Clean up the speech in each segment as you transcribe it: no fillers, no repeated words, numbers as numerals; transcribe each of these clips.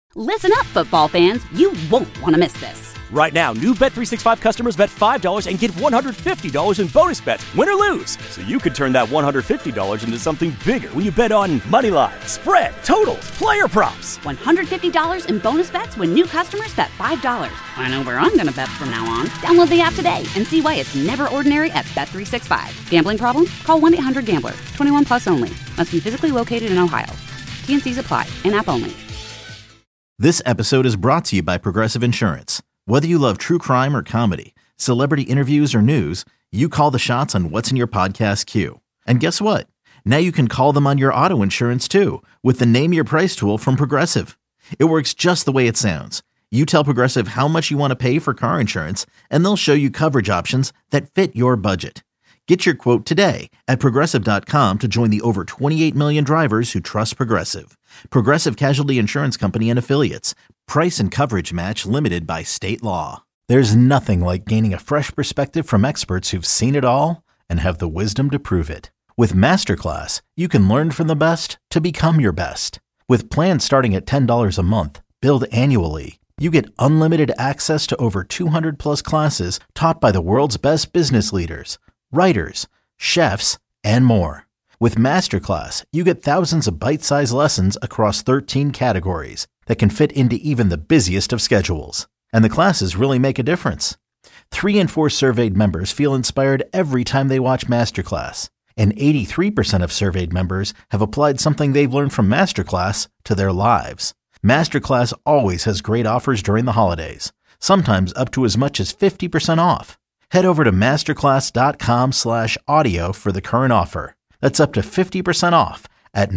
Listen up, football fans. You won't want to miss this. Right now, new Bet365 customers bet $5 and get $150 in bonus bets, win or lose. So you could turn that $150 into something bigger when you bet on money line, spread, totals, player props. $150 in bonus bets when new customers bet $5. I know where I'm going to bet from now on. Download the app today and see why it's never ordinary at Bet365. Gambling problem? Call 1-800-GAMBLER. 21 plus only. Must be physically located in Ohio. T&Cs apply. In-app only. This episode is brought to you by Progressive Insurance. Whether you love true crime or comedy, celebrity interviews or news, you call the shots on what's in your podcast queue. And guess what? Now you can call them on your auto insurance too with the Name Your Price tool from Progressive. It works just the way it sounds. You tell Progressive how much you want to pay for car insurance, and they'll show you coverage options that fit your budget. Get your quote today at Progressive.com to join the over 28 million drivers who trust Progressive. Progressive Casualty Insurance Company and Affiliates. Price and coverage match limited by state law. There's nothing like gaining a fresh perspective from experts who've seen it all and have the wisdom to prove it. With Masterclass, you can learn from the best to become your best. With plans starting at $10 a month, billed annually, you get unlimited access to over 200 plus classes taught by the world's best business leaders, writers, chefs, and more. With Masterclass, you get thousands of bite-sized lessons across 13 categories that can fit into even the busiest of schedules. And the classes really make a difference. 3 in 4 surveyed members feel inspired every time they watch Masterclass. And 83% of surveyed members have applied something they've learned from Masterclass to their lives. Masterclass always has great offers during the holidays, sometimes up to as much as 50% off. Head over to masterclass.com/audio for the current offer. That's up to 50% off at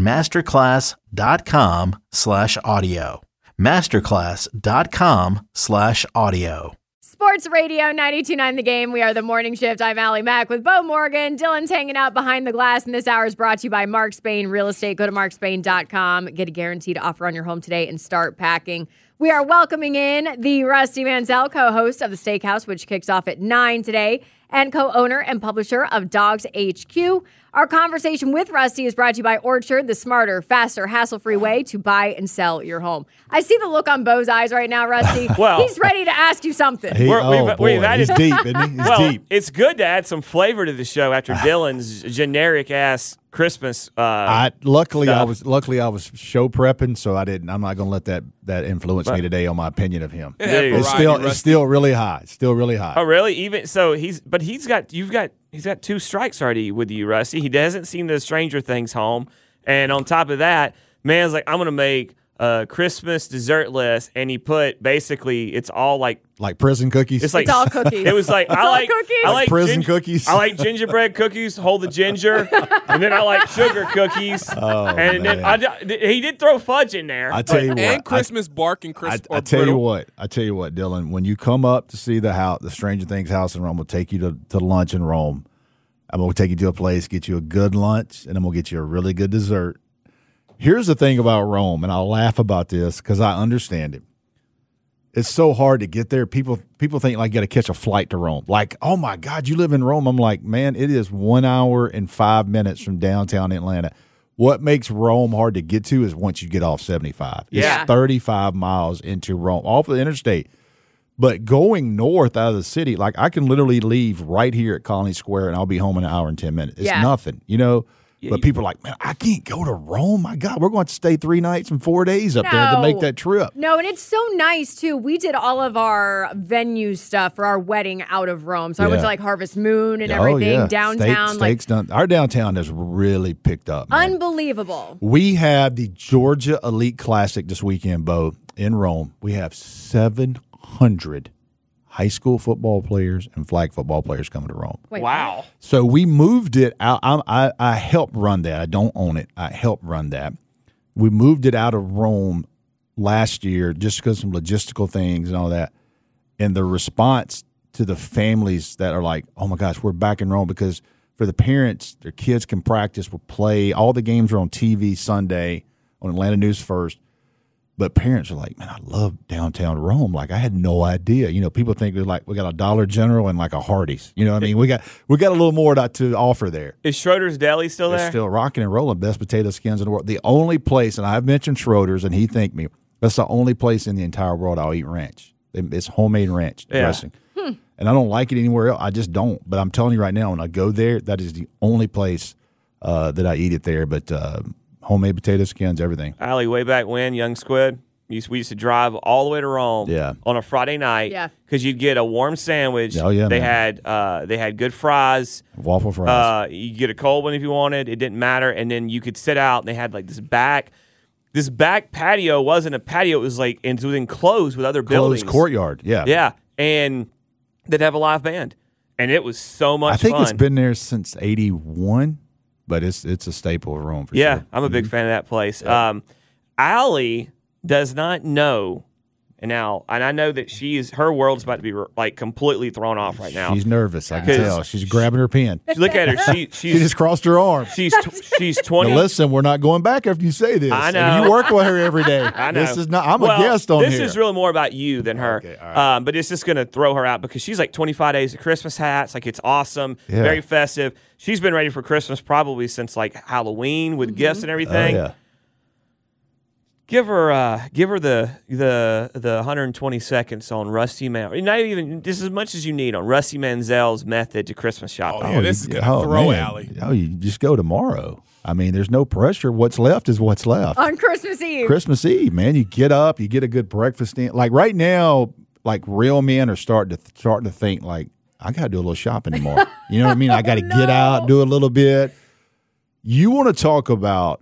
masterclass.com/audio. masterclass.com/audio. Sports Radio 92.9 The Game. We are the Morning Shift. I'm Allie Mack with Bo Morgan. Dylan's hanging out behind the glass, and this hour is brought to you by Mark Spain Real Estate. Go to markspain.com. Get a guaranteed offer on your home today and start packing. We are welcoming in the Rusty Mansell, co-host of The Steakhouse, which kicks off at 9 today, and co-owner and publisher of Dogs HQ. Our conversation with Rusty is brought to you by Orchard, the smarter, faster, hassle-free way to buy and sell your home. I see the look on Bo's eyes right now, Rusty. Well, he's ready to ask you something. He's deep, isn't he? He's deep. It's good to add some flavor to the show after Dylan's generic-ass Christmas Luckily, stuff. I was show prepping, so I'm not going to let that influence me today on my opinion of him. Yeah, It's still really high. It's still really high. Oh, really? Even so, he's got 2 strikes already with you, Rusty. He hasn't seen the Stranger Things home, and on top of that, man's like, I'm gonna make a Christmas dessert list, and he put basically it's all like prison cookies. It's like it's all cookies. It was like I like prison cookies. I like gingerbread cookies. Hold the ginger, and then I like sugar cookies. And then he did throw fudge in there. I tell you what, and Christmas bark and Christmas. I tell you what, Dylan. When you come up to see the Stranger Things house in Rome, we'll take you to lunch in Rome. I'm gonna take you to a place, get you a good lunch, and I'm gonna get you a really good dessert. Here's the thing about Rome, and I'll laugh about this because I understand it. It's so hard to get there. People think like you got to catch a flight to Rome. Like, oh my God, you live in Rome. I'm like, man, it is 1 hour and 5 minutes from downtown Atlanta. What makes Rome hard to get to is once you get off 75. Yeah. It's 35 miles into Rome, off the interstate. But going north out of the city, like I can literally leave right here at Colony Square and I'll be home in an hour and 10 minutes. It's nothing, you know. But people are like, man, I can't go to Rome. My God, we're going to stay 3 nights and 4 days up there to make that trip. No, and it's so nice, too. We did all of our venue stuff for our wedding out of Rome. So I went to, like, Harvest Moon and everything downtown. Steaks done. Our downtown has really picked up, man. Unbelievable. We have the Georgia Elite Classic this weekend, Bo, in Rome. We have 700 high school football players and flag football players coming to Rome. Wait, wow. What? So we moved it out. I helped run that. I don't own it. I helped run that. We moved it out of Rome last year just because of some logistical things and all that. And the response to the families that are like, oh, my gosh, we're back in Rome, because for the parents, their kids can practice, will play. All the games are on TV Sunday on Atlanta News First. But parents are like, man, I love downtown Rome. Like, I had no idea. You know, people think we're like, we got a Dollar General and like a Hardee's. You know what I mean? We got a little more to offer there. Is Schroeder's Deli still there? It's still rocking and rolling. Best potato skins in the world. The only place, and I've mentioned Schroeder's, and he thanked me, That's the only place in the entire world I'll eat ranch. It's homemade ranch dressing. And I don't like it anywhere else. I just don't. But I'm telling you right now, when I go there, that is the only place that I eat it there. But homemade potato skins, everything. Allie, way back when, young squid, we used to drive all the way to Rome on a Friday night because you'd get a warm sandwich. Oh, yeah, they had good fries. Waffle fries. You get a cold one if you wanted. It didn't matter. And then you could sit out, and they had like this back patio wasn't a patio. It was like it was enclosed with other buildings. Closed courtyard, yeah. Yeah, and they'd have a live band. And it was so much fun. I think it's been there since 81, but it's a staple of Rome for sure. Yeah, I'm a big fan of that place. Yeah. Allie does not know, and I know that her world's about to be like completely thrown off right now. She's nervous. I can tell. She's grabbing her pen. Look at her. She just crossed her arms. She's 20. Now listen, we're not going back after you say this. I know. And you work with her every day. I know. This is not. I'm a guest on this here. This is really more about you than her. Okay, all right. But it's just going to throw her out because she's like 25 days of Christmas hats. Like it's awesome, very festive. She's been ready for Christmas probably since like Halloween with gifts and everything. Oh, yeah. Give her the 120 seconds on Rusty Man. Not even just as much as you need on Rusty Manziel's method to Christmas shopping. Oh, yeah, this is going to throw Allie. Oh, you just go tomorrow. I mean, there's no pressure. What's left is what's left. On Christmas Eve. Christmas Eve, man. You get up, you get a good breakfast in. Like right now, like real men are starting to think like, I got to do a little shopping tomorrow. You know what I mean? I got to get out, do a little bit. You want to talk about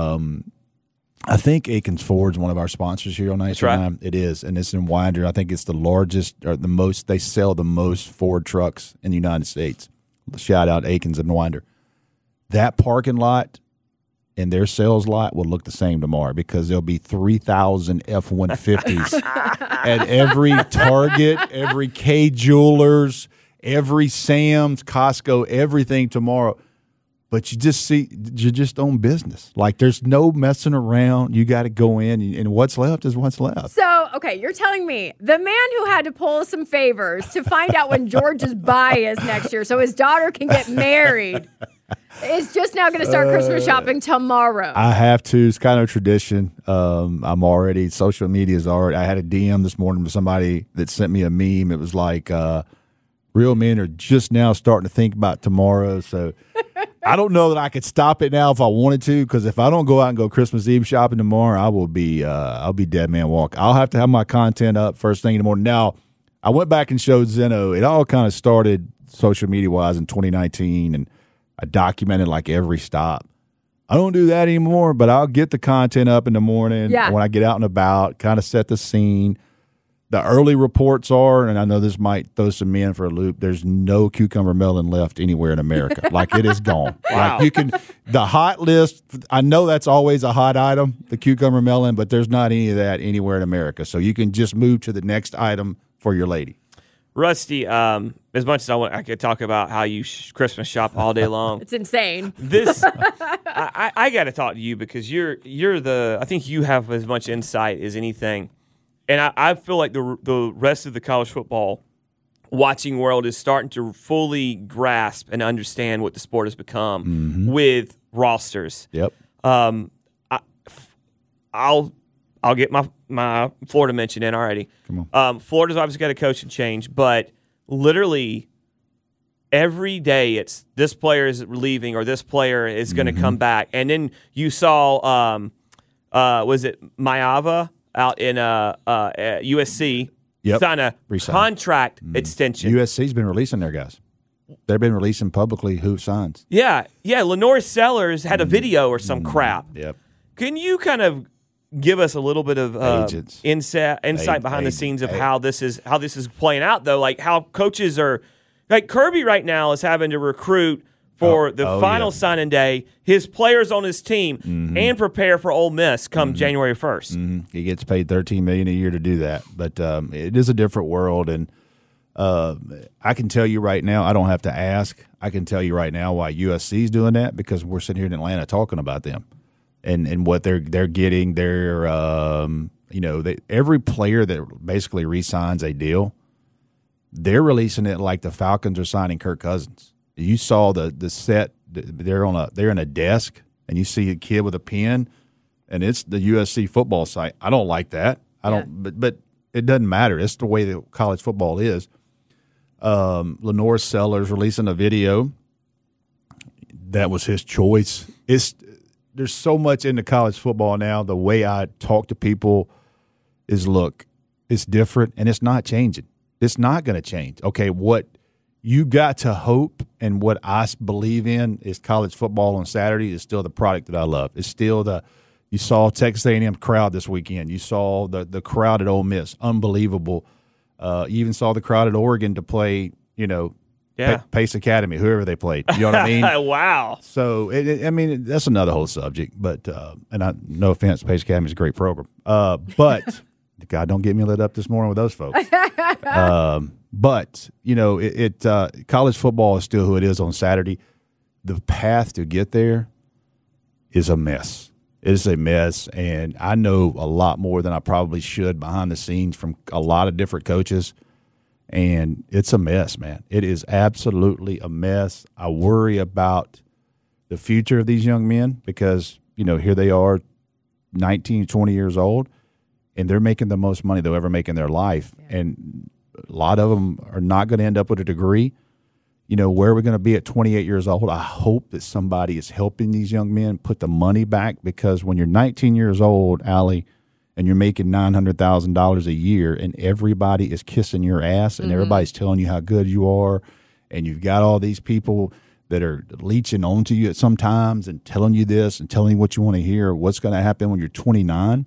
I think Aikens Ford's one of our sponsors here on 99. Right. It is, and it's in Winder. I think it's the largest or the most. They sell the most Ford trucks in the United States. Shout out Aikens and Winder. That parking lot and their sales lot will look the same tomorrow because there'll be 3,000 F-150s at every Target, every K Jewelers, every Sam's, Costco, everything tomorrow. But you just own business. Like there's no messing around. You got to go in, and what's left is what's left. So, okay, you're telling me the man who had to pull some favors to find out when George's buy is next year so his daughter can get married is just now going to start Christmas shopping tomorrow. I have to. It's kind of a tradition. I'm already, social media is already, I had a DM this morning from somebody that sent me a meme. It was like, real men are just now starting to think about tomorrow. So I don't know that I could stop it now if I wanted to, because if I don't go out and go Christmas Eve shopping tomorrow, I'll be dead man walk. I'll have to have my content up first thing in the morning. Now, I went back and showed Zeno. It all kind of started social media wise in 2019, and I documented like every stop. I don't do that anymore, but I'll get the content up in the morning when I get out and about, kind of set the scene. The early reports are, and I know this might throw some men for a loop, there's no cucumber melon left anywhere in America. Like it is gone. Wow. Like the hot list, I know that's always a hot item, the cucumber melon, but there's not any of that anywhere in America. So you can just move to the next item for your lady. Rusty, as much as I could talk about how you Christmas shop all day long. It's insane. This, I got to talk to you because I think you have as much insight as anything. And I feel like the rest of the college football watching world is starting to fully grasp and understand what the sport has become with rosters. Yep. I'll get my Florida mention in already. Come on. Florida's obviously got a coaching change, but literally every day it's this player is leaving or this player is going to come back. And then you saw, was it Maeva out in USC sign a contract extension. USC's been releasing their guys. They've been releasing publicly who signs. Yeah. Lenore Sellers had a video or some crap. Yep. Can you kind of give us a little bit of insight behind the scenes of how this is playing out, though? Like how coaches are – like Kirby right now is having to recruit for the final signing day, his players on his team, and prepare for Ole Miss come January 1st. He gets paid $13 million a year to do that. But it is a different world, and I can tell you right now, I don't have to ask. I can tell you right now why USC is doing that, because we're sitting here in Atlanta talking about them and what they're getting. They're every player that basically re-signs a deal, they're releasing it like the Falcons are signing Kirk Cousins. You saw the set. They're in a desk, and you see a kid with a pen, and it's the USC football site. I don't like that. I don't, but it doesn't matter. It's the way that college football is. Lenore Sellers releasing a video. That was his choice. There's so much into college football now. The way I talk to people is, look, it's different, and it's not changing. It's not going to change. Okay, what you got to hope and what I believe in is college football on Saturday is still the product that I love. It's still you saw Texas A&M crowd this weekend. You saw the crowd at Ole Miss, unbelievable. You even saw the crowd at Oregon to play, Pace Academy, whoever they played. You know what I mean? Wow. So, that's another whole subject. But no offense, Pace Academy is a great program. But God, don't get me lit up this morning with those folks. But college football is still who it is on Saturday. The path to get there is a mess. It is a mess, and I know a lot more than I probably should behind the scenes from a lot of different coaches. And it's a mess, man. It is absolutely a mess. I worry about the future of these young men because, here they are, 19, 20 years old, and they're making the most money they'll ever make in their life. Yeah. And a lot of them are not going to end up with a degree. Where are we going to be at 28 years old? I hope that somebody is helping these young men put the money back because when you're 19 years old, Allie, and you're making $900,000 a year, and everybody is kissing your ass, and everybody's telling you how good you are, and you've got all these people that are leeching onto you at some times and telling you this and telling you what you want to hear, what's going to happen when you're 29,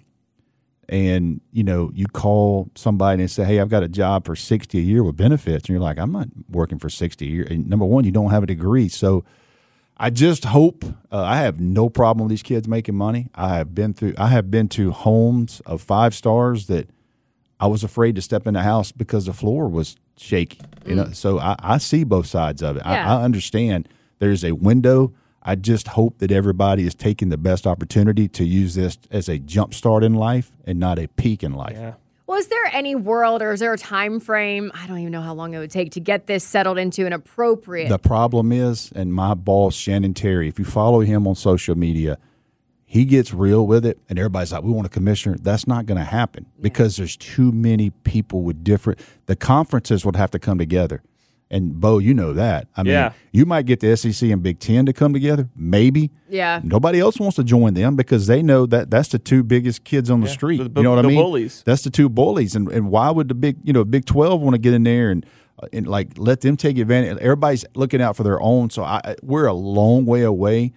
and you call somebody and say, "Hey, I've got a job for $60 a year with benefits," and you're like, "I'm not working for $60 a year." And number one, you don't have a degree, so. I just hope I have no problem with these kids making money. I have been to homes of 5 stars that I was afraid to step in the house because the floor was shaky. So I see both sides of it. Yeah. I understand there's a window. I just hope that everybody is taking the best opportunity to use this as a jump start in life and not a peak in life. Yeah. Well, is there any world or is there a time frame? I don't even know how long it would take to get this settled into an appropriate. The problem is, and my boss, Shannon Terry, if you follow him on social media, he gets real with it, and everybody's like, we want a commissioner. That's not going to happen because there's too many people with different – the conferences would have to come together. And, Bo, you know that. I mean, you might get the SEC and Big Ten to come together, maybe. Yeah. Nobody else wants to join them because they know that that's the 2 biggest kids on the street. You know what I mean? The bullies. That's the 2 bullies. And why would the Big 12 want to get in there and like let them take advantage? Everybody's looking out for their own. So we're a long way away.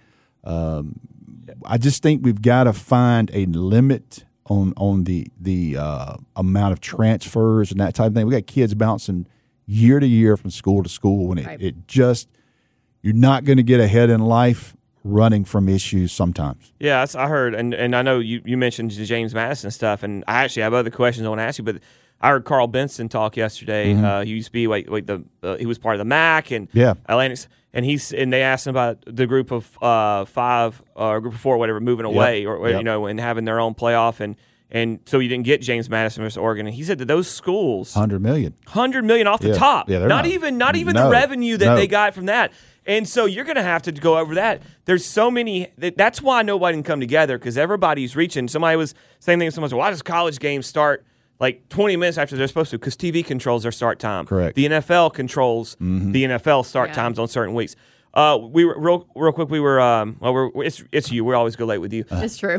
I just think we've got to find a limit on the amount of transfers and that type of thing. We got kids bouncing year to year from school to school, and it just you're not going to get ahead in life running from issues sometimes. Yeah, I heard, and I know you mentioned the James Madison stuff, and I actually have other questions I want to ask you, but I heard Carl Benson talk yesterday. He used to be he was part of the MAC and Atlantic, and they asked him about the group of 5 or group of 4, whatever, moving away and having their own playoff and so you didn't get James Madison versus Oregon. And he said that those schools $100 million off the top. Yeah, not even the revenue that they got from that. And so you're going to have to go over that. There's so many. That's why nobody can come together because everybody's reaching. Somebody was saying things. Someone said, "Why does college games start like 20 minutes after they're supposed to?" Because TV controls their start time. Correct. The NFL controls the NFL start times on certain weeks. We were real quick. We were it's you. We always go late with you. It's true.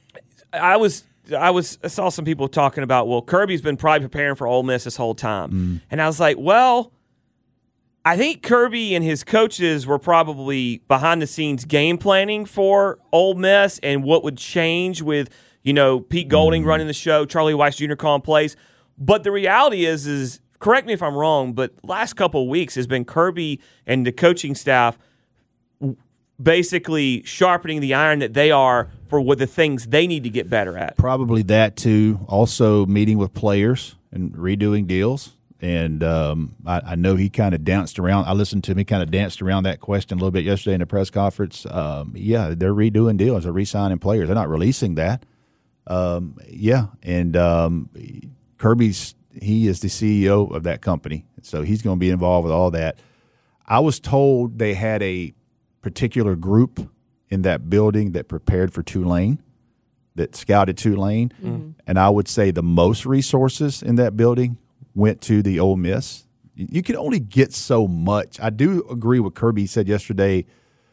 I saw some people talking about, well, Kirby's been probably preparing for Ole Miss this whole time. And I was like, well, I think Kirby and his coaches were probably behind-the-scenes game planning for Ole Miss and what would change with, Pete Golding running the show, Charlie Weiss Jr. calling plays. But the reality is correct me if I'm wrong, but last couple of weeks has been Kirby and the coaching staff basically sharpening the iron that they are for what the things they need to get better at. Probably that too. Also meeting with players and redoing deals. And I know he kind of danced around. I listened to him. He kind of danced around that question a little bit yesterday in the press conference. They're redoing deals. They're re-signing players. They're not releasing that. And Kirby's he is the CEO of that company, so he's going to be involved with all that. I was told they had a particular group in that building that prepared for Tulane, that scouted Tulane, and I would say the most resources in that building went to the Ole Miss. You can only get so much. I do agree with Kirby said yesterday.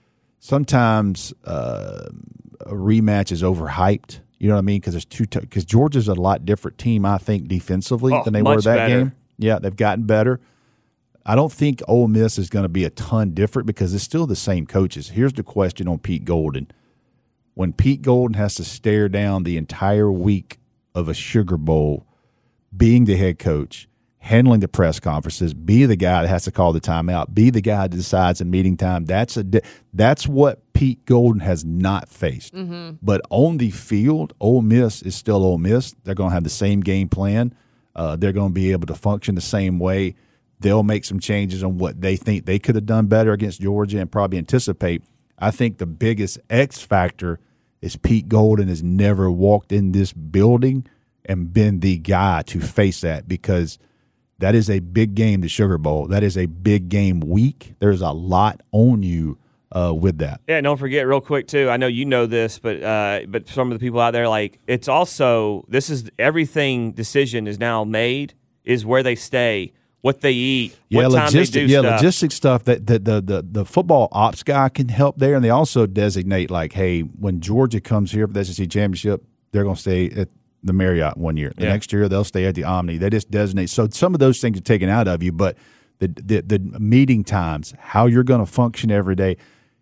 Sometimes a rematch is overhyped. You know what I mean? Because Georgia's a lot different team, I think, defensively than they were that game. Yeah, they've gotten better. I don't think Ole Miss is going to be a ton different because it's still the same coaches. Here's the question on Pete Golden. When Pete Golden has to stare down the entire week of a Sugar Bowl, being the head coach, handling the press conferences, be the guy that has to call the timeout, be the guy that decides in meeting time, that's what Pete Golden has not faced. But on the field, Ole Miss is still Ole Miss. They're going to have the same game plan. They're going to be able to function the same way. They'll make some changes on what they think they could have done better against Georgia and probably anticipate. I think the biggest X factor is Pete Golden has never walked in this building and been the guy to face that, because that is a big game, the Sugar Bowl. That is a big game week. There's a lot on you with that. Yeah, and don't forget real quick, too, I know you know this, but some of the people out there, like, it's also, this is everything decision is now made is where they stay, what they eat, what time they do stuff. Logistic stuff that the football ops guy can help there, and they also designate, like, hey, when Georgia comes here for the SEC championship, they're going to stay at the Marriott one year. The next year, they'll stay at the Omni. They just designate. So some of those things are taken out of you, but the meeting times, how you're going to function every day,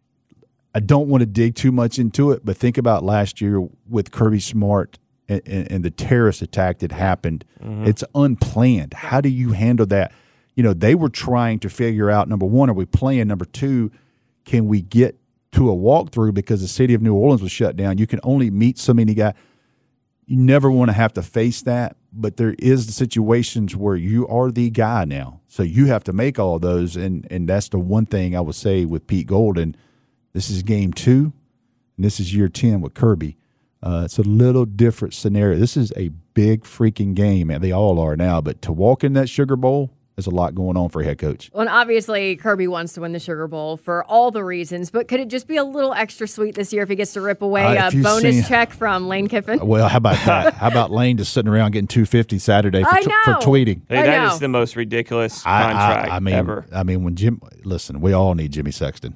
I don't want to dig too much into it, but think about last year with Kirby Smart and the terrorist attack that happened. It's unplanned. How do you handle that? You know, they were trying to figure out, number one, are we playing? Number two, can we get to a walkthrough because the city of New Orleans was shut down? You can only meet so many guys. You never want to have to face that, but there is the situations where you are the guy now. So you have to make all those, and that's the one thing I would say with Pete Golden. This is game 2, and this is year 10 with Kirby. It's a little different scenario. This is a big freaking game, and they all are now. But to walk in that Sugar Bowl, there's a lot going on for a head coach. Well, and obviously, Kirby wants to win the Sugar Bowl for all the reasons, but could it just be a little extra sweet this year if he gets to rip away a bonus check from Lane Kiffin? Well, how about that? How about Lane just sitting around getting $250 Saturday for tweeting? Hey, that is the most ridiculous contract ever. I mean, when listen, we all need Jimmy Sexton.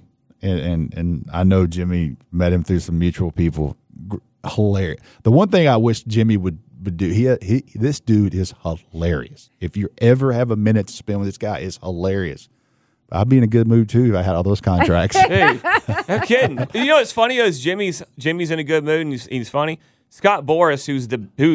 And I know Jimmy met him through some mutual people. Hilarious. The one thing I wish Jimmy would do, this dude is hilarious. If you ever have a minute to spend with this guy, it's hilarious. I'd be in a good mood too if I had all those contracts. Hey, no kidding. You know what's funny is Jimmy's in a good mood and he's funny. Scott Boras, who's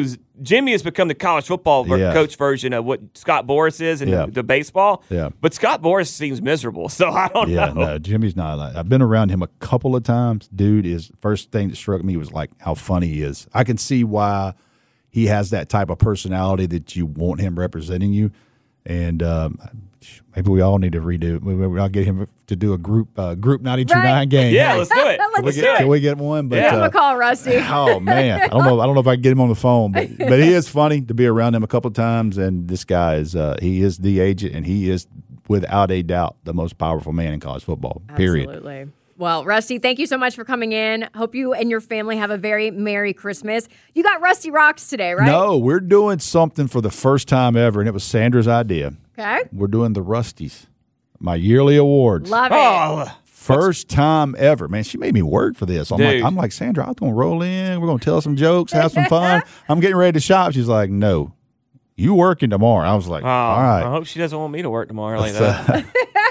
Jimmy has become the college football coach version of what Scott Boras is in the baseball. Yeah. But Scott Boras seems miserable, so I don't know. Yeah, no, Jimmy's not like. I've been around him a couple of times. Dude, is first thing that struck me was like how funny he is. I can see why he has that type of personality that you want him representing you, and maybe we all need to redo. Maybe I'll get him to do a group 92.9 game. Yeah, let's do it. Can we get one? But, give him a call, Rusty. Oh man, I don't know if I can get him on the phone, but he is funny to be around him a couple of times. And this guy is he is the agent, and he is without a doubt the most powerful man in college football. Period. Absolutely. Well, Rusty, thank you so much for coming in. Hope you and your family have a very Merry Christmas. You got Rusty Rocks today, right? No, we're doing something for the first time ever, and it was Sandra's idea. Okay. We're doing the Rusties, my yearly awards. Love it. First time ever. Man, she made me work for this. I'm like, Sandra, I'm going to roll in. We're going to tell some jokes, have some fun. I'm getting ready to shop. She's like, no, you working tomorrow. I was like, all right. I hope she doesn't want me to work tomorrow like that.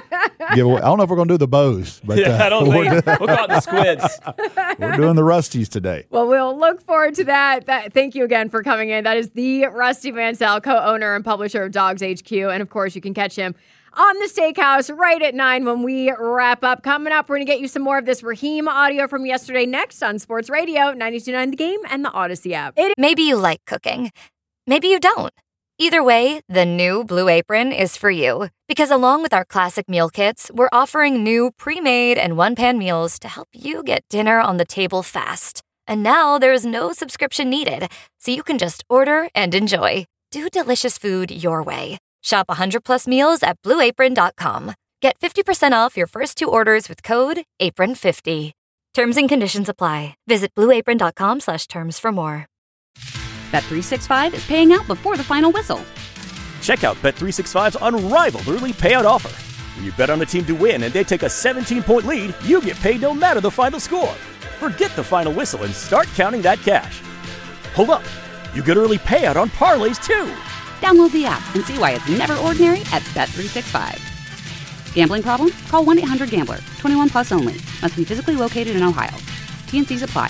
I don't know if we're going to do the bows. But, I don't think. We'll call it the Squids. We're doing the Rusties today. Well, we'll look forward to that. Thank you again for coming in. That is the Rusty Mansell, co-owner and publisher of Dogs HQ. And, of course, you can catch him on the Steakhouse right at 9 when we wrap up. Coming up, we're going to get you some more of this Raheem audio from yesterday next on Sports Radio, 92.9 The Game, and the Odyssey app. Maybe you like cooking. Maybe you don't. Either way, the new Blue Apron is for you. Because along with our classic meal kits, we're offering new pre-made and one-pan meals to help you get dinner on the table fast. And now there's no subscription needed, so you can just order and enjoy. Do delicious food your way. Shop 100+ meals at BlueApron.com. Get 50% off your first 2 orders with code APRON50. Terms and conditions apply. Visit blueapron.com/terms for more. Bet365 is paying out before the final whistle. Check out Bet365's unrivaled early payout offer. When you bet on a team to win and they take a 17-point lead, you get paid no matter the final score. Forget the final whistle and start counting that cash. Hold up. You get early payout on parlays, too. Download the app and see why it's never ordinary at Bet365. Gambling problem? Call 1-800-GAMBLER. 21 plus only. Must be physically located in Ohio. T&Cs apply.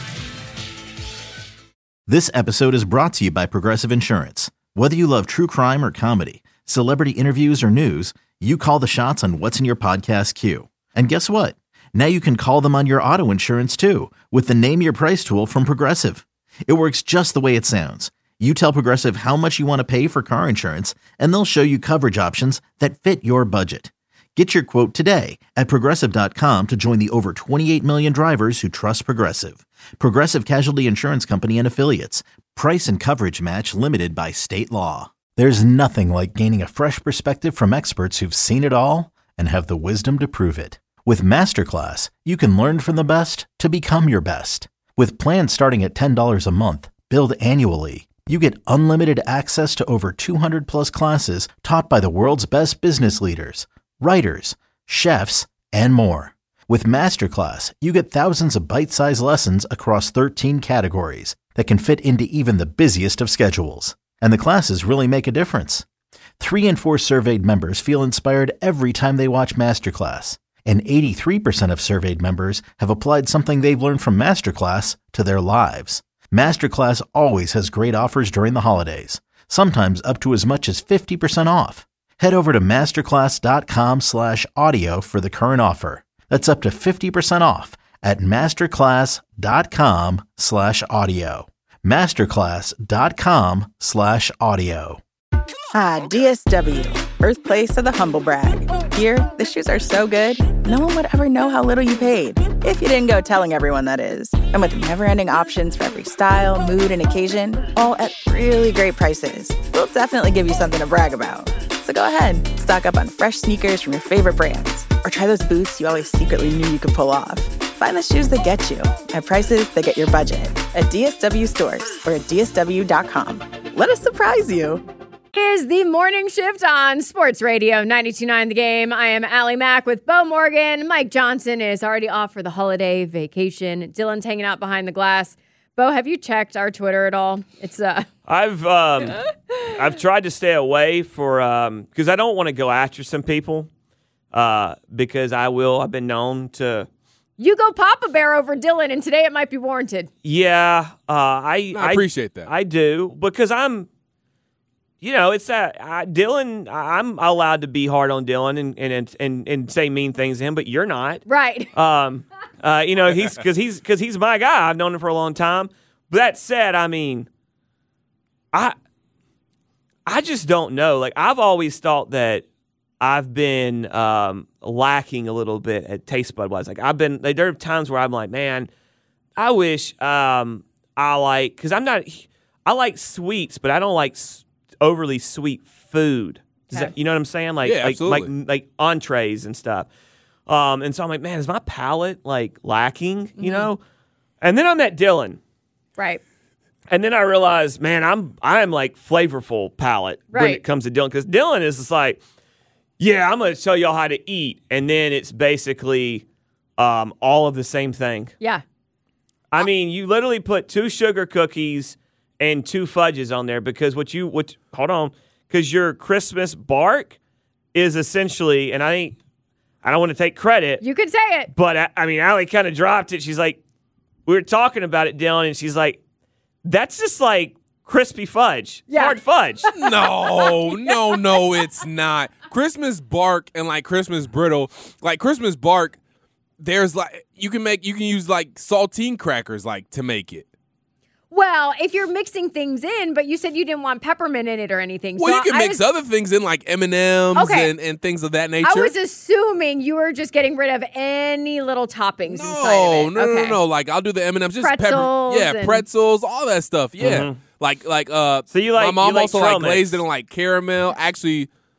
This episode is brought to you by Progressive Insurance. Whether you love true crime or comedy, celebrity interviews or news, you call the shots on what's in your podcast queue. And guess what? Now you can call them on your auto insurance too with the Name Your Price tool from Progressive. It works just the way it sounds. You tell Progressive how much you want to pay for car insurance, and they'll show you coverage options that fit your budget. Get your quote today at Progressive.com to join the over 28 million drivers who trust Progressive. Progressive Casualty Insurance Company and Affiliates. Price and coverage match limited by state law. There's nothing like gaining a fresh perspective from experts who've seen it all and have the wisdom to prove it. With Masterclass, you can learn from the best to become your best. With plans starting at $10 a month, billed annually, you get unlimited access to over 200 plus classes taught by the world's best business leaders, writers, chefs, and more. With Masterclass, you get thousands of bite-sized lessons across 13 categories that can fit into even the busiest of schedules. And the classes really make a difference. 3 in 4 surveyed members feel inspired every time they watch Masterclass. And 83% of surveyed members have applied something they've learned from Masterclass to their lives. Masterclass always has great offers during the holidays, sometimes up to as much as 50% off. Head over to masterclass.com/audio for the current offer. That's up to 50% off at masterclass.com/audio. masterclass.com/audio. DSW, birthplace of the humble brag. Here, the shoes are so good, no one would ever know how little you paid. If you didn't go telling everyone, that is. And with never-ending options for every style, mood, and occasion, all at really great prices, we'll definitely give you something to brag about. So go ahead, stock up on fresh sneakers from your favorite brands, or try those boots you always secretly knew you could pull off. Find the shoes that get you at prices that get your budget at DSW stores or at DSW.com. Let us surprise you. Is the morning shift on Sports Radio 92.9 The Game. I am Allie Mack with Bo Morgan. Mike Johnson is already off for the holiday vacation. Dylan's hanging out behind the glass. Bo, have you checked our Twitter at all? It's I've tried to stay away for because I don't want to go after some people because I've been known to. You go Papa Bear over Dylan, and today it might be warranted. Yeah, I appreciate that. I do because I'm. You know, it's that Dylan. I'm allowed to be hard on Dylan and say mean things to him, but you're not, right? You know, he's my guy. I've known him for a long time. But that said, I mean, I just don't know. Like I've always thought that I've been lacking a little bit at taste bud wise. Like there are times where I'm like, man, I wish I like sweets, but I don't like overly sweet food. You know what I'm saying? Like, yeah, absolutely. like entrees and stuff. And so I'm like, man, is my palate like lacking? You know? And then I met Dylan. Right. And then I realized, man, I'm like flavorful palate when it comes to Dylan. Because Dylan is just like, yeah, I'm going to show y'all how to eat. And then it's basically all of the same thing. Yeah. I mean, you literally put 2 sugar cookies and 2 fudges on there because because your Christmas bark is essentially, and I don't want to take credit. You could say it. But, I mean, Allie kind of dropped it. She's like, we were talking about it, Dylan, and she's like, that's just like crispy fudge. Yeah. Hard fudge. No, it's not. Christmas bark and like Christmas brittle, like Christmas bark, there's like, you can use like saltine crackers like to make it. Well, if you're mixing things in, but you said you didn't want peppermint in it or anything. Well, so you can mix other things in like M&Ms and things of that nature. I was assuming you were just getting rid of any little toppings inside of it. No. Like I'll do the M&Ms, just pretzels, pretzels, all that stuff. Yeah, Mm-hmm. like So you like my mom you like also trail like glazed mix. it in like caramel. Actually,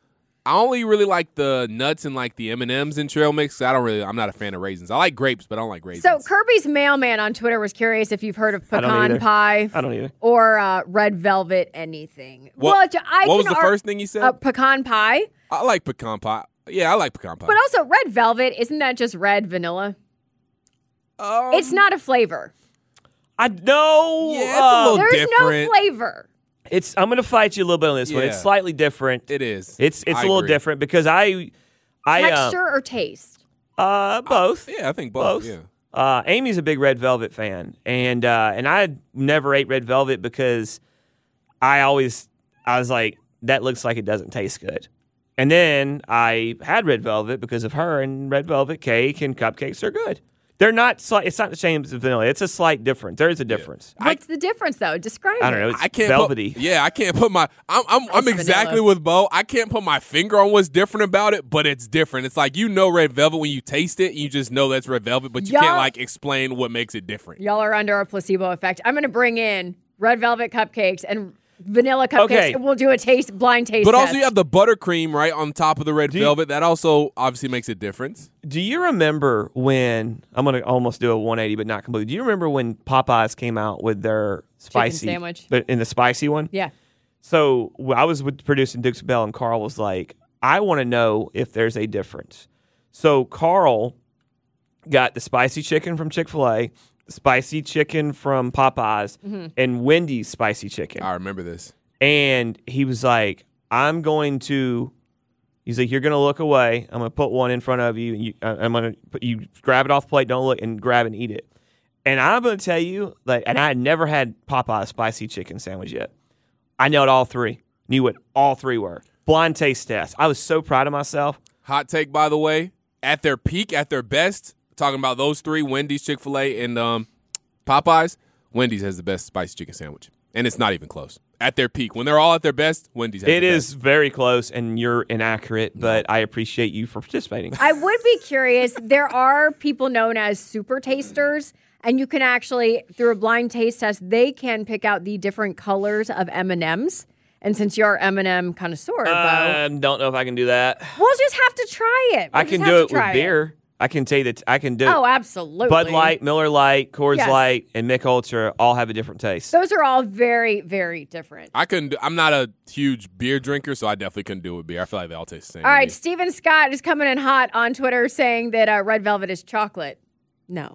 I only really like the nuts and like the M&Ms in trail mix. I'm not a fan of raisins. I like grapes, but I don't like raisins. So Kirby's mailman on Twitter was curious if you've heard of pecan pie. I don't either. Or red velvet anything. What was the first thing you said? Pecan pie. I like pecan pie. Yeah, I like pecan pie. But also red velvet, isn't that just red vanilla? It's not a flavor. I know. Yeah, it's a little There's different. no flavor. I'm going to fight you a little bit on this one. It's slightly different. It is. It's a little different because I Texture or taste? Both. Yeah, I think both. Yeah. Amy's a big red velvet fan, and I never ate red velvet because I was like, that looks like it doesn't taste good. And then I had red velvet because of her, and red velvet cake and cupcakes are good. They're not. It's not the same as vanilla. It's a slight difference. There is a difference. What's the difference though? Describe it. I don't know. It's I can't velvety. I can't put my. I'm exactly vanilla. with Bo. I can't put my finger on what's different about it, but it's different. It's like red velvet when you taste it, you just know that's red velvet, but you can't like explain what makes it different. Y'all are under a placebo effect. I'm going to bring in red velvet cupcakes and vanilla cupcakes, and we'll do a blind taste But test. also you have the buttercream right on top of the red velvet. That also obviously makes a difference. Do you remember when I'm going to almost do a 180, but not completely? Do you remember when Popeyes came out with their spicy sandwich? but in the spicy one? Yeah. So I was producing Dukes Bell, and Carl was like, "I want to know if there's a difference." So Carl got the spicy chicken from Chick-fil-A, spicy chicken from Popeyes, and Wendy's spicy chicken. I remember this. And he was like, he's like, you're going to look away. I'm going to put one in front of you. And you grab it off the plate, don't look, and grab and eat it. And I'm going to tell you, and I had never had Popeye's spicy chicken sandwich yet. I nailed all three. Knew what all three were. Blind taste test. I was so proud of myself. Hot take, by the way, at their peak, at their best, talking about those three, Wendy's, Chick-fil-A, and Popeyes, Wendy's has the best spicy chicken sandwich. And it's not even close. At their peak. When they're all at their best, Wendy's has the best. It is very close, and you're inaccurate, but I appreciate you for participating. I would be curious. There are people known as super tasters, and you can actually, through a blind taste test, they can pick out the different colors of M&Ms. And since you're M&M connoisseur, Bo, don't know if I can do that. we'll just have to try it. I can do it with beer. I can tell you that I can do it. Oh, absolutely. Bud Light, Miller Light, Coors Yes. Light, and Mick Ultra all have a different taste. Those are all very, very different. I'm not a huge beer drinker, so I definitely couldn't do it with beer. I feel like they all taste the same. All to right, me. Steven Scott is coming in hot on Twitter saying that red velvet is chocolate. No.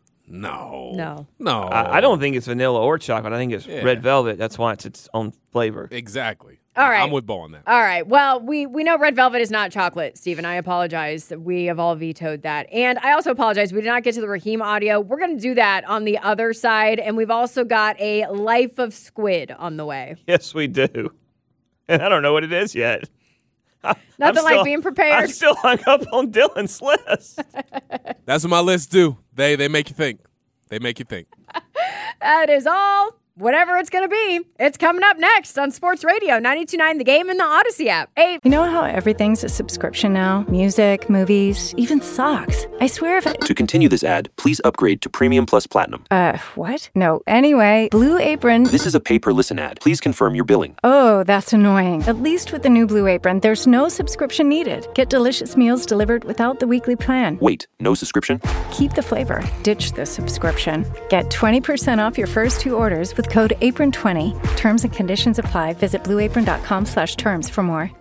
No. I don't think it's vanilla or chocolate. I think it's red velvet. That's why it's its own flavor. Exactly. All right. I'm with Bo on that. All right. Well, we know red velvet is not chocolate, Steven. I apologize. We have all vetoed that. And I also apologize. We did not get to the Raheem audio. We're going to do that on the other side. And we've also got a Life of Squid on the way. Yes, we do. And I don't know what it is yet. Nothing like being prepared. I'm still hung up on Dylan's list. That's what my lists do. They make you think. They make you think. That is all. Whatever it's going to be, it's coming up next on Sports Radio 92.9 The Game and the Odyssey app. Hey. You know how everything's a subscription now? Music, movies, even socks. I swear if it... To continue this ad, please upgrade to Premium Plus Platinum. What? No. Anyway, Blue Apron... This is a pay-per-listen ad. Please confirm your billing. Oh, that's annoying. At least with the new Blue Apron, there's no subscription needed. Get delicious meals delivered without the weekly plan. Wait, no subscription? Keep the flavor. Ditch the subscription. Get 20% off your first two orders with code APRON20. Terms and conditions apply. Visit blueapron.com/terms for more.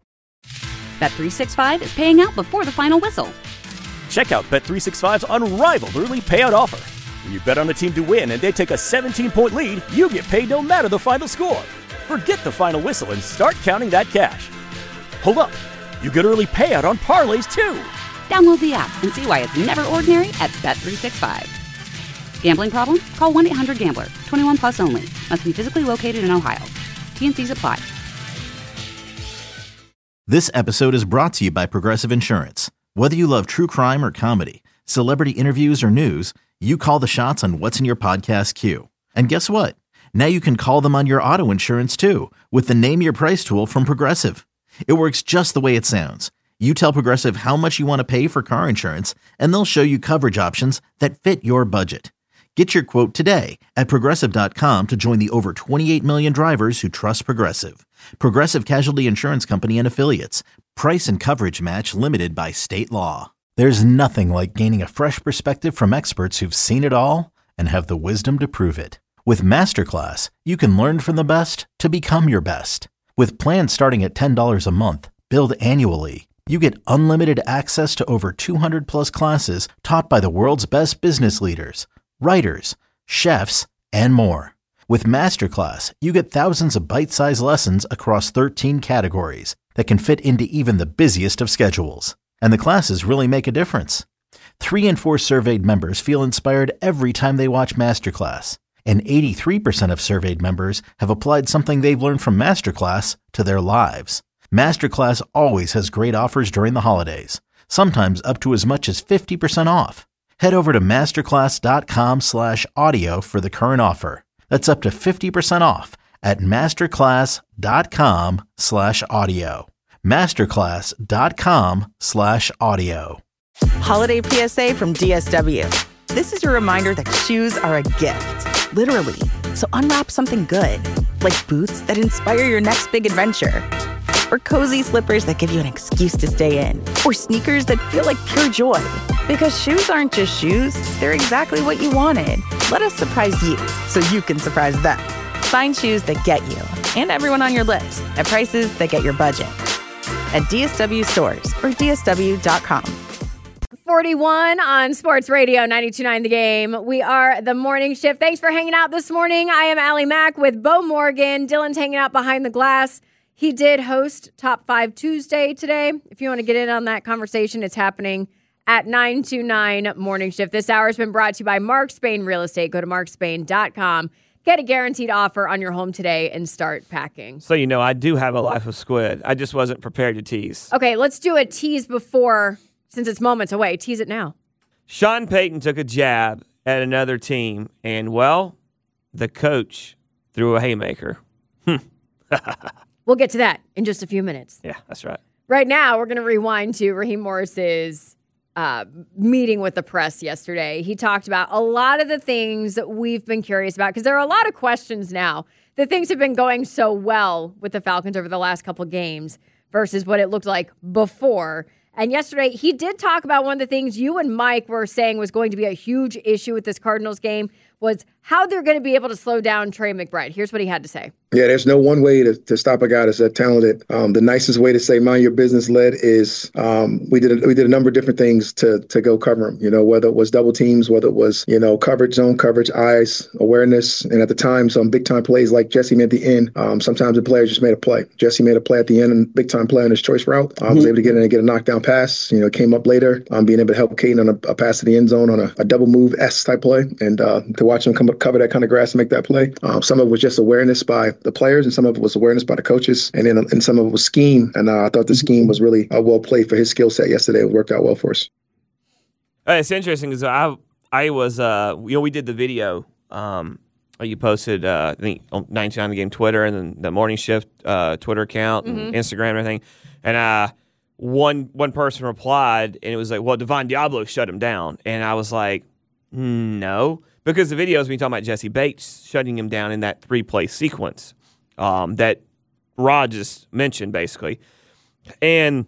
Bet365 is paying out before the final whistle. Check out Bet365's unrivaled early payout offer. When you bet on a team to win and they take a 17-point lead, you get paid no matter the final score. Forget the final whistle and start counting that cash. Hold up. You get early payout on parlays, too. Download the app and see why it's never ordinary at Bet365. Gambling problem? Call 1-800-GAMBLER. 21 plus only. Must be physically located in Ohio. T&Cs apply. This episode is brought to you by Progressive Insurance. Whether you love true crime or comedy, celebrity interviews or news, you call the shots on what's in your podcast queue. And guess what? Now you can call them on your auto insurance too with the Name Your Price tool from Progressive. It works just the way it sounds. You tell Progressive how much you want to pay for car insurance, and they'll show you coverage options that fit your budget. Get your quote today at Progressive.com to join the over 28 million drivers who trust Progressive. Progressive Casualty Insurance Company and Affiliates. Price and coverage match limited by state law. There's nothing like gaining a fresh perspective from experts who've seen it all and have the wisdom to prove it. With Masterclass, you can learn from the best to become your best. With plans starting at $10 a month, billed annually, you get unlimited access to over 200 plus classes taught by the world's best business leaders, writers, chefs, and more. With Masterclass, you get thousands of bite-sized lessons across 13 categories that can fit into even the busiest of schedules. And the classes really make a difference. 3 in 4 surveyed members feel inspired every time they watch Masterclass. And 83% of surveyed members have applied something they've learned from Masterclass to their lives. Masterclass always has great offers during the holidays, sometimes up to as much as 50% off. Head over to masterclass.com/audio for the current offer. That's up to 50% off at masterclass.com/audio. masterclass.com/audio. Holiday PSA from DSW. This is your reminder that shoes are a gift, literally. So unwrap something good, like boots that inspire your next big adventure, or cozy slippers that give you an excuse to stay in, or sneakers that feel like pure joy. Because shoes aren't just shoes, they're exactly what you wanted. Let us surprise you so you can surprise them. Find shoes that get you and everyone on your list at prices that get your budget. At DSW stores or DSW.com. 41 on Sports Radio 92.9 The Game. We are the morning shift. Thanks for hanging out this morning. I am Allie Mack with Bo Morgan. Dylan's hanging out behind the glass. He did host Top 5 Tuesday today. If you want to get in on that conversation, it's happening at 9 to 9 morning shift. This hour has been brought to you by Mark Spain Real Estate. Go to markspain.com. Get a guaranteed offer on your home today and start packing. So, you know, I do have a life of squid. I just wasn't prepared to tease. Okay, let's do a tease before, since it's moments away. Tease it now. Sean Payton took a jab at another team, and, well, the coach threw a haymaker. We'll get to that in just a few minutes. Yeah, that's right. Right now, we're going to rewind to Raheem Morris's meeting with the press yesterday. He talked about a lot of the things that we've been curious about, because there are a lot of questions now that things have been going so well with the Falcons over the last couple games versus what it looked like before. And yesterday, he did talk about one of the things you and Mike were saying was going to be a huge issue with this Cardinals game was how they're going to be able to slow down Trey McBride. Here's what he had to say. Yeah, there's no one way to stop a guy that's that talented. The nicest way to say mind your business led is we did a number of different things to go cover him. You know, whether it was double teams, whether it was, you know, coverage, zone coverage, eyes, awareness. And at the time, some big time plays like Jesse made at the end. Sometimes the player just made a play. Jesse made a play at the end and big time play on his choice route. Was able to get in and get a knockdown pass. You know, came up later, being able to help Caden on a pass to the end zone on a double move S type play. And to watch him come up, cover that kind of grass and make that play. Some of it was just awareness by the players, and some of it was awareness by the coaches, and some of it was scheme. And I thought the scheme was really well played for his skill set yesterday. It worked out well for us. It's interesting because I was, we did the video you posted, I think, on 99 The Game Twitter and then the Morning Shift Twitter account and Instagram and everything. And one person replied, and it was like, well, Devon Diablo shut him down. And I was like, no. Because the video is me talking about Jesse Bates shutting him down in that 3-play sequence that Rod just mentioned, basically. And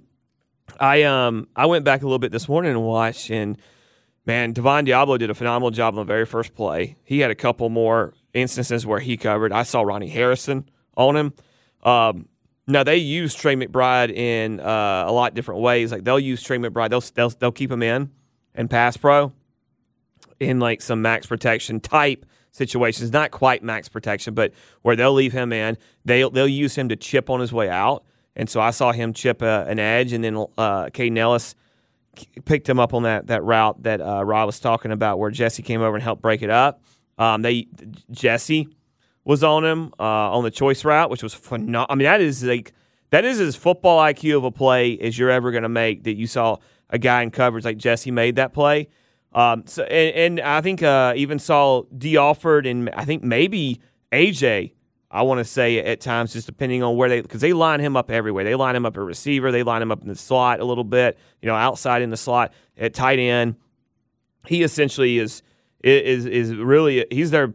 I went back a little bit this morning and watched, and, man, Devon Diablo did a phenomenal job on the very first play. He had a couple more instances where he covered. I saw Ronnie Harrison on him. Now, they use Trey McBride in a lot of different ways. Like, they'll use Trey McBride. They'll keep him in pass pro, in like some max protection type situations, not quite max protection, but where they'll leave him in. They'll use him to chip on his way out. And so I saw him chip an edge, and then Caden Ellis picked him up on that route that Rob was talking about where Jesse came over and helped break it up. Jesse was on him on the choice route, which was phenomenal. I mean, that is as football IQ of a play as you're ever going to make, that you saw a guy in coverage like Jesse made that play. So I think even saw D. Alford and I think maybe AJ, I want to say at times, just depending on where because they line him up everywhere. They line him up at receiver. They line him up in the slot a little bit, outside in the slot at tight end. He essentially is really, he's their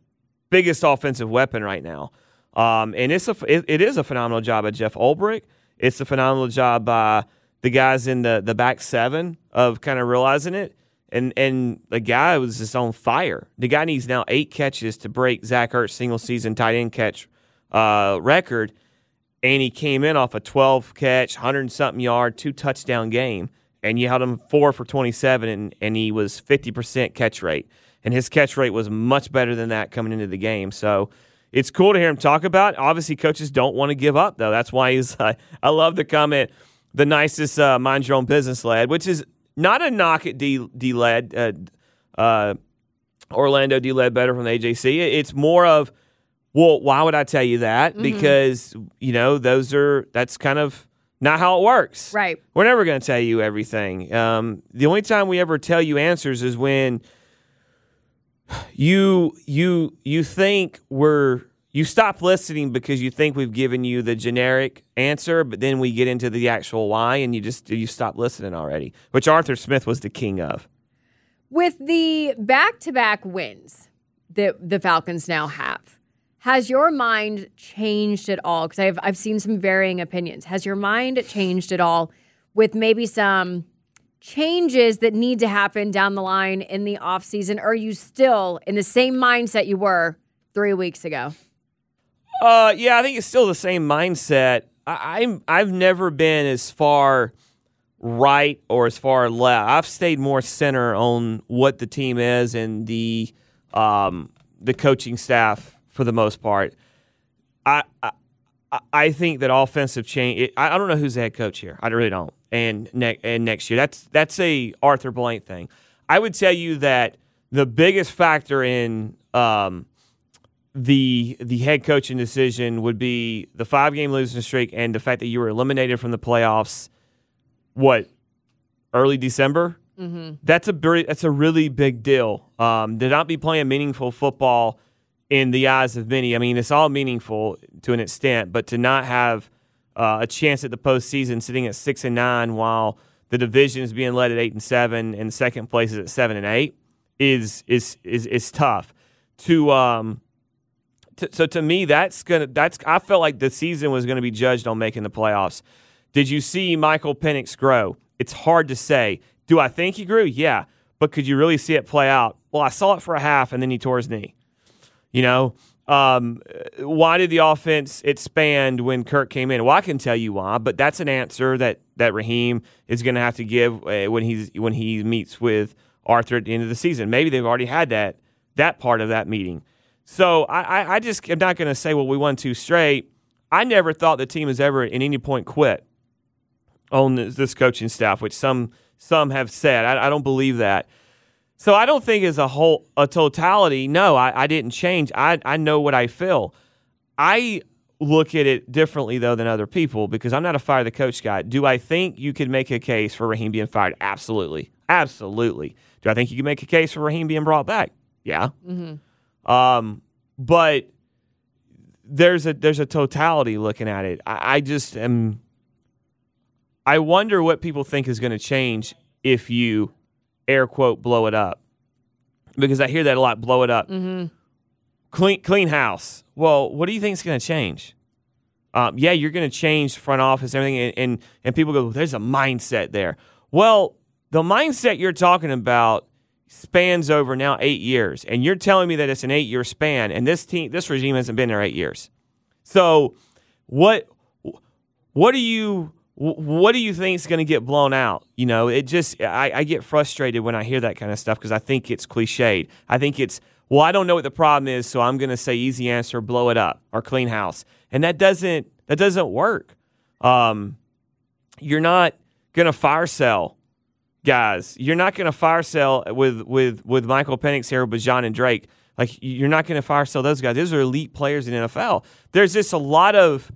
biggest offensive weapon right now. And it is a phenomenal job of Jeff Ulbrich. It's a phenomenal job by the guys in the back seven of kind of realizing it. And the guy was just on fire. The guy needs now 8 catches to break Zach Ertz's single-season tight end catch record, and he came in off a 12-catch, 100-something yard, 2-touchdown game, and you held him 4 for 27, and he was 50% catch rate. And his catch rate was much better than that coming into the game. So it's cool to hear him talk about it. Obviously, coaches don't want to give up, though. That's why he's I love the comment, the nicest mind your own business lad, which is not a knock at D-Led, Orlando D-Led better from the AJC. It's more of, well, why would I tell you that? Mm-hmm. Because, that's kind of not how it works. Right. We're never going to tell you everything. The only time we ever tell you answers is when you think you stop listening because you think we've given you the generic answer, but then we get into the actual why, and you stop listening already, which Arthur Smith was the king of. With the back-to-back wins that the Falcons now have, has your mind changed at all? Because I've seen some varying opinions. Has your mind changed at all with maybe some changes that need to happen down the line in the offseason? Or are you still in the same mindset you were 3 weeks ago? Yeah, I think it's still the same mindset. I've never been as far right or as far left. I've stayed more center on what the team is and the coaching staff for the most part. I think that offensive change. I don't know who's the head coach here. I really don't. And next year, that's a Arthur Blank thing. I would tell you that the biggest factor in the head coaching decision would be the 5-game losing streak and the fact that you were eliminated from the playoffs. Early December? Mm-hmm. That's a really big deal. To not be playing meaningful football in the eyes of many. I mean, it's all meaningful to an extent, but to not have a chance at the postseason, sitting at 6-9 while the division is being led at 8-7 and second place is at 7-8, is tough. So to me, I felt like the season was going to be judged on making the playoffs. Did you see Michael Penix grow? It's hard to say. Do I think he grew? Yeah. But could you really see it play out? Well, I saw it for a half, and then he tore his knee. Why did the offense expand when Kirk came in? Well, I can tell you why, but that's an answer that Raheem is going to have to give when he meets with Arthur at the end of the season. Maybe they've already had that part of that meeting. So I just am not going to say, well, we won 2 straight. I never thought the team has ever at any point quit on this coaching staff, which some have said. I don't believe that. So I don't think as a totality, no, I didn't change. I know what I feel. I look at it differently, though, than other people because I'm not a fire the coach guy. Do I think you could make a case for Raheem being fired? Absolutely. Absolutely. Do I think you can make a case for Raheem being brought back? Yeah. Mm-hmm. But there's a totality looking at it. I wonder what people think is going to change if you, air quote, blow it up. Because I hear that a lot, blow it up. Mm-hmm. Clean house. Well, what do you think is going to change? Yeah, you're going to change front office and everything, and people go, there's a mindset there. Well, the mindset you're talking about spans over now 8 years, and you're telling me that it's an 8-year span, and this regime hasn't been there 8 years. So what do you think is going to get blown out? I get frustrated when I hear that kind of stuff because I think it's cliched. I think it's, well, I don't know what the problem is, so I'm going to say easy answer, blow it up or clean house. And that doesn't work. You're not going to fire sell guys. You're not going to fire sell with Michael Penix, Harold Bajan, and Drake. Like, you're not going to fire sell those guys. Those are elite players in the NFL. There's just a lot of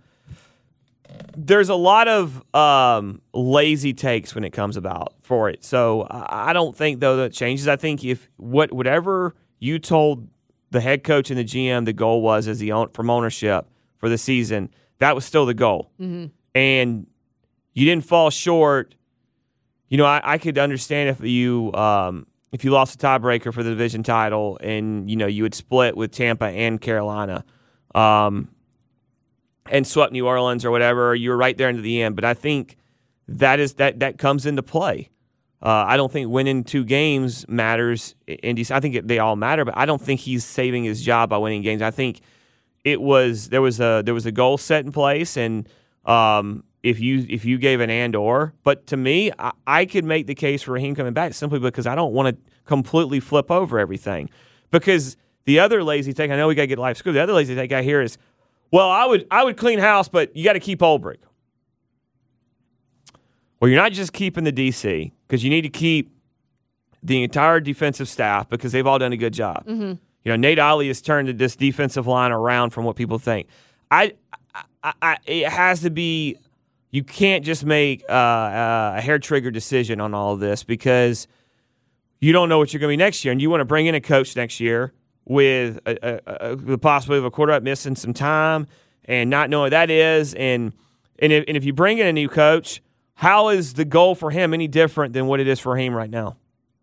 lazy takes when it comes about for it. So I don't think, though, that changes. I think if whatever you told the head coach and the GM the goal was from ownership for the season, that was still the goal. Mm-hmm. And you didn't fall short. I could understand if you lost a tiebreaker for the division title and, you would split with Tampa and Carolina. and swept New Orleans or whatever, or you were right there into the end. But I think that comes into play. I don't think winning 2 games matters in DC. I think they all matter, but I don't think he's saving his job by winning games. I think there was a goal set in place, and if you gave an and/or, but to me, I could make the case for Raheem coming back simply because I don't want to completely flip over everything. Because the other lazy take, I know we got to get live scoop. The other lazy take I hear is, well, I would clean house, but you got to keep Ulbrich. Well, you're not just keeping the DC because you need to keep the entire defensive staff because they've all done a good job. Mm-hmm. Nate Ollie has turned this defensive line around from what people think. It has to be. You can't just make a hair trigger decision on all of this because you don't know what you're going to be next year, and you want to bring in a coach next year with the possibility of a quarterback missing some time and not knowing what that is, and if you bring in a new coach. How is the goal for him any different than what it is for him right now?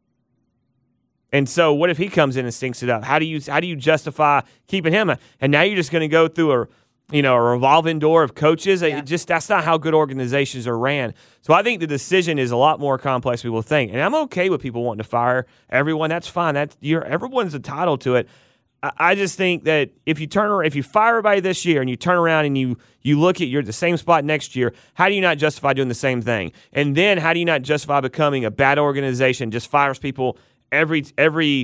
And so what if he comes in and stinks it up? How do you justify keeping him? And now you're just going to go through a revolving door of coaches. Yeah. That's not how good organizations are ran. So I think the decision is a lot more complex than people think. And I'm okay with people wanting to fire everyone. That's fine. Everyone's entitled to it. I just think that if you fire everybody this year and you turn around and you look at you're at the same spot next year, how do you not justify doing the same thing? And then how do you not justify becoming a bad organization, just fires people every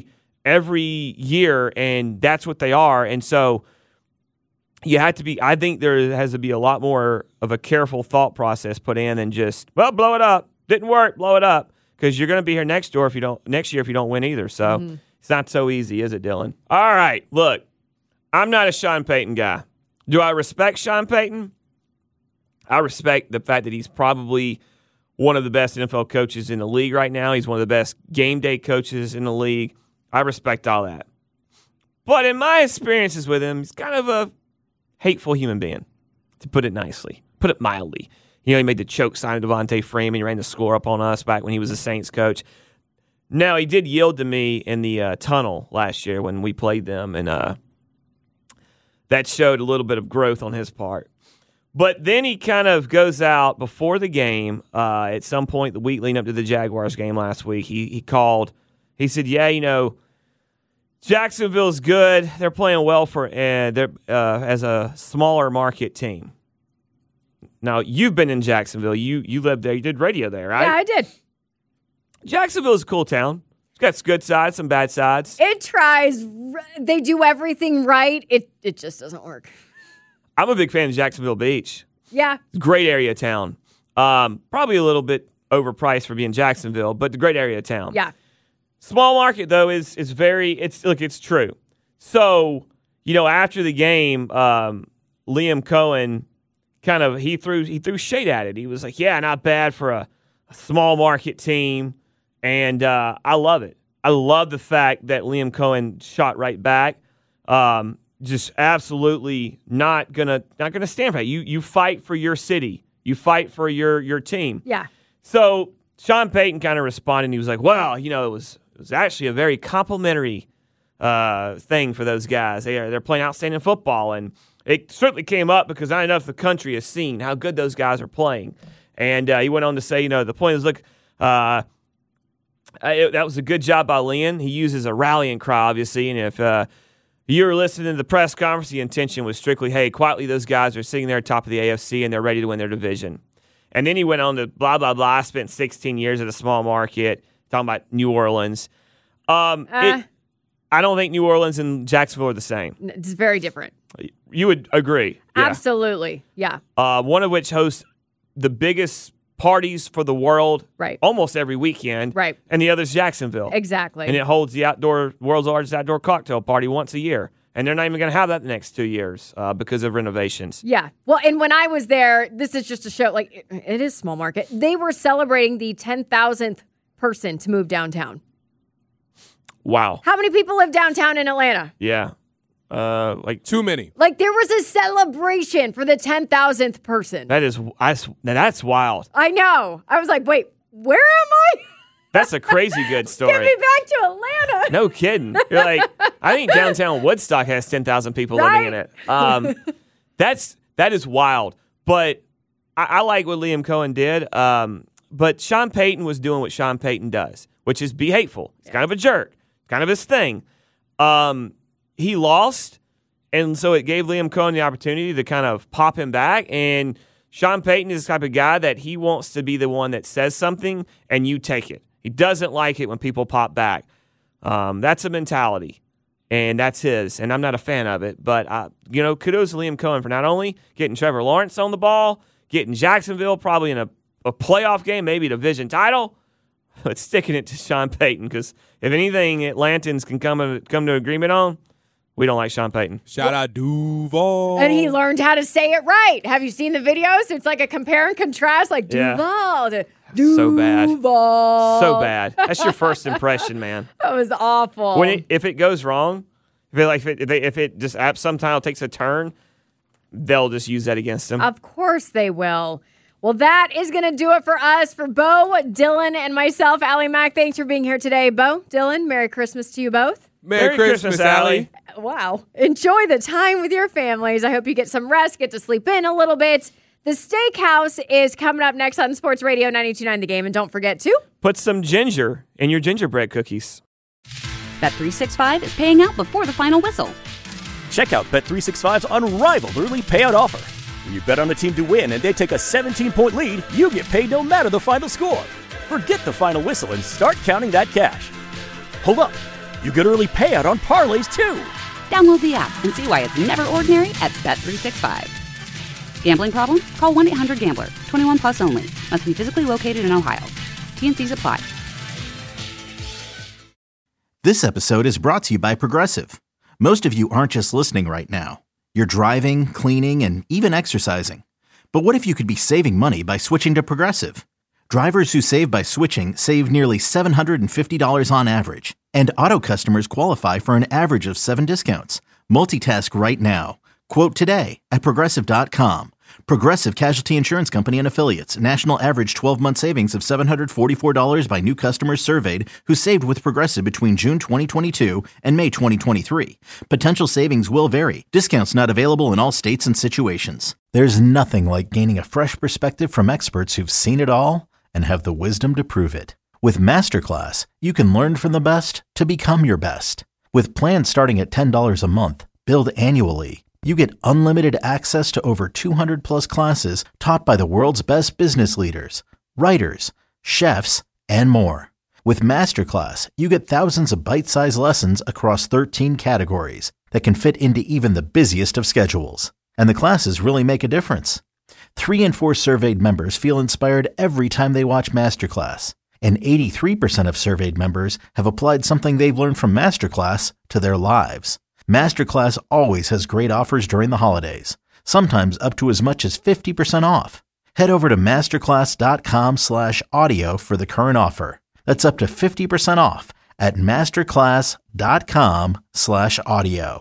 year, and that's what they are. And so you have to be. I think there has to be a lot more of a careful thought process put in than just blow it up. Didn't work, blow it up, because you're going to be here next year if you don't win either. So. Mm-hmm. It's not so easy, is it, Dylan? All right, look, I'm not a Sean Payton guy. Do I respect Sean Payton? I respect the fact that he's probably one of the best NFL coaches in the league right now. He's one of the best game day coaches in the league. I respect all that. But in my experiences with him, he's kind of a hateful human being, to put it nicely, put it mildly. He made the choke sign of Devontae Freeman. He ran the score up on us back when he was a Saints coach. Now, he did yield to me in the tunnel last year when we played them, and that showed a little bit of growth on his part. But then he kind of goes out before the game at some point the week leading up to the Jaguars game last week. He called. He said, Jacksonville's good. They're playing well for as a smaller market team. Now, you've been in Jacksonville. You lived there. You did radio there, right? Yeah, I did. Jacksonville's a cool town. It's got some good sides, some bad sides. It tries. They do everything right. It just doesn't work. I'm a big fan of Jacksonville Beach. Yeah. It's a great area of town. Probably a little bit overpriced for being Jacksonville, but the great area of town. Yeah. Small market, though, is it's true. So, after the game, Liam Cohen he threw shade at it. He was like, yeah, not bad for a small market team. And I love it. I love the fact that Liam Cohen shot right back. Just absolutely not gonna stand for that. You fight for your city. You fight for your team. Yeah. So Sean Payton kind of responded. And he was like, "Well, it was actually a very complimentary thing for those guys. They're playing outstanding football, and it certainly came up because not enough of the country has seen how good those guys are playing." And he went on to say, the point is, look. That was a good job by Lynn. He uses a rallying cry, obviously, and if you were listening to the press conference, the intention was strictly, hey, quietly those guys are sitting there top of the AFC and they're ready to win their division. And then he went on to blah, blah, blah. I spent 16 years at a small market, talking about New Orleans. I don't think New Orleans and Jacksonville are the same. It's very different. You would agree. Yeah. Absolutely, yeah. One of which hosts the biggest parties for the world almost every weekend. Right. And the other's Jacksonville. Exactly. And it holds the world's largest outdoor cocktail party once a year. And they're not even going to have that the next 2 years because of renovations. Yeah. Well, and when I was there, this is just to show, it is small market. They were celebrating the 10,000th person to move downtown. Wow. How many people live downtown in Atlanta? Yeah. Too many. There was a celebration for the 10,000th person. That's wild. I know. I was like, wait, where am I? That's a crazy good story. Get me back to Atlanta. No kidding. You're like, I think downtown Woodstock has 10,000 people living in it. That is wild. But I like what Liam Cohen did. But Sean Payton was doing what Sean Payton does, which is be hateful. He's kind of a jerk. Kind of his thing. He lost, and so it gave Liam Cohen the opportunity to kind of pop him back. And Sean Payton is the type of guy that he wants to be the one that says something, and you take it. He doesn't like it when people pop back. That's a mentality, and that's his, and I'm not a fan of it. But, kudos to Liam Cohen for not only getting Trevor Lawrence on the ball, getting Jacksonville probably in a playoff game, maybe a division title, but sticking it to Sean Payton, because if anything Atlantans can come to agreement on, we don't like Sean Payton. Shout out Duval. And he learned how to say it right. Have you seen the videos? It's like a compare and contrast, like Duval to Duval. So bad. That's your first impression, man. That was awful. If it goes wrong, if it just somehow takes a turn, they'll just use that against him. Of course they will. Well, that is going to do it for us. For Bo, Dylan, and myself, Allie Mack, thanks for being here today. Bo, Dylan, Merry Christmas to you both. Merry Christmas, Allie. Wow. Enjoy the time with your families. I hope you get some rest, get to sleep in a little bit. The Steakhouse is coming up next on Sports Radio 92.9 The Game. And don't forget to put some ginger in your gingerbread cookies. Bet365 is paying out before the final whistle. Check out Bet365's unrivaled early payout offer. When you bet on a team to win and they take a 17-point lead, you get paid no matter the final score. Forget the final whistle and start counting that cash. Hold up. You get early payout on parlays, too. Download the app and see why it's never ordinary at Bet365. Gambling problem? Call 1-800-GAMBLER. 21 plus only. Must be physically located in Ohio. T&Cs apply. This episode is brought to you by Progressive. Most of you aren't just listening right now. You're driving, cleaning, and even exercising. But what if you could be saving money by switching to Progressive? Drivers who save by switching save nearly $750 on average. And auto customers qualify for an average of 7 discounts. Multitask right now. Quote today at Progressive.com. Progressive Casualty Insurance Company and Affiliates. National average 12-month savings of $744 by new customers surveyed who saved with Progressive between June 2022 and May 2023. Potential savings will vary. Discounts not available in all states and situations. There's nothing like gaining a fresh perspective from experts who've seen it all and have the wisdom to prove it. With Masterclass, you can learn from the best to become your best. With plans starting at $10 a month, billed annually, you get unlimited access to over 200 plus classes taught by the world's best business leaders, writers, chefs, and more. With Masterclass, you get thousands of bite-sized lessons across 13 categories that can fit into even the busiest of schedules. And the classes really make a difference. 3 in 4 surveyed members feel inspired every time they watch Masterclass. And 83% of surveyed members have applied something they've learned from Masterclass to their lives. Masterclass always has great offers during the holidays, sometimes up to as much as 50% off. Head over to masterclass.com/audio for the current offer. That's up to 50% off at masterclass.com/audio.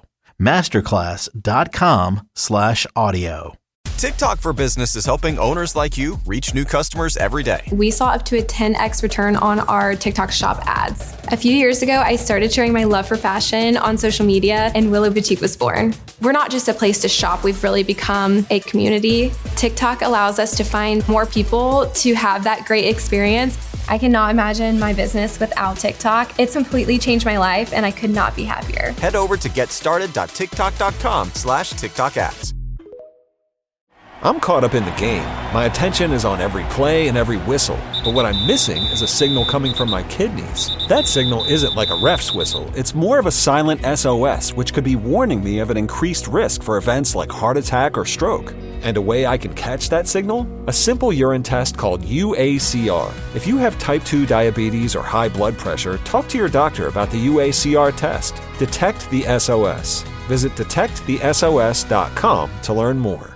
Masterclass.com/audio. TikTok for Business is helping owners like you reach new customers every day. We saw up to a 10x return on our TikTok shop ads. A few years ago, I started sharing my love for fashion on social media, and Willow Boutique was born. We're not just a place to shop, we've really become a community. TikTok allows us to find more people to have that great experience. I cannot imagine my business without TikTok. It's completely changed my life, and I could not be happier. Head over to getstarted.tiktok.com/TikTok ads. I'm caught up in the game. My attention is on every play and every whistle. But what I'm missing is a signal coming from my kidneys. That signal isn't like a ref's whistle. It's more of a silent SOS, which could be warning me of an increased risk for events like heart attack or stroke. And a way I can catch that signal? A simple urine test called UACR. If you have type 2 diabetes or high blood pressure, talk to your doctor about the UACR test. Detect the SOS. Visit detectthesos.com to learn more.